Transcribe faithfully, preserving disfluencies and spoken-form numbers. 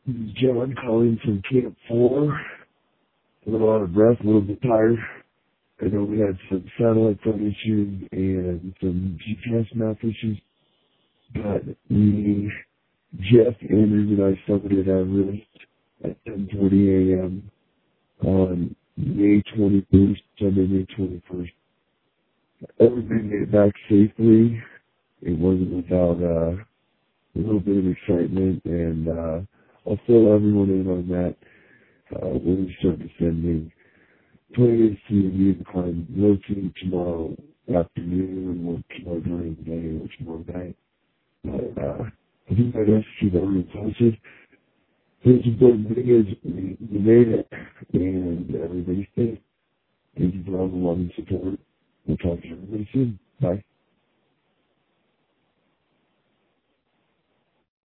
This is John calling from Camp four. A little out of breath, a little bit tired. I know we had some satellite phone issues and some G P S map issues, but we, Jeff Andrews and I started our release at ten forty a.m. on May twenty-first, Sunday, May twenty-first. Everybody made it back safely. It wasn't without uh, a little bit of excitement, and uh, I'll fill everyone in on that uh, when we start descending. Plan is to leave the climb low team tomorrow afternoon and work tomorrow during the day or tomorrow night. But uh, I think I'd ask you to everyone posted. The most important thing is we, we made it, and everybody's safe. Thank you for all the love and support. We'll talk to everybody soon. Bye.